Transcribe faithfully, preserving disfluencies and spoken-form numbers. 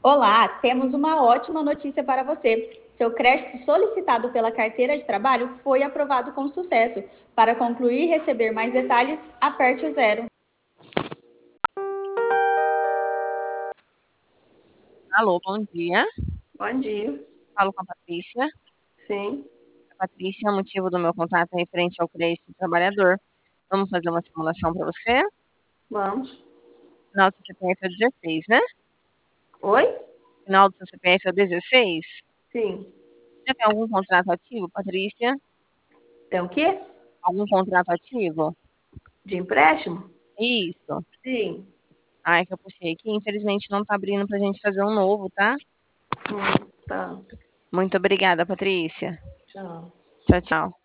Olá, temos uma ótima notícia para você. Seu crédito solicitado pela carteira de trabalho foi aprovado com sucesso. Para concluir e receber mais detalhes, aperte o zero. Alô, bom dia. Bom dia. Falo com a Patrícia. Sim. A Patrícia, o motivo do meu contato é referente ao crédito do trabalhador. Vamos fazer uma simulação para você? Vamos. Final do seu C P F é dezesseis, né? Oi? Final do seu C P F é dezesseis? Sim. Você tem algum contrato ativo, Patrícia? Tem o quê? Algum contrato ativo? De empréstimo? Isso. Sim. Ai, que eu puxei aqui. Infelizmente não tá abrindo pra gente fazer um novo, tá? Hum, tá. Muito obrigada, Patrícia. Tchau. Tchau, tchau.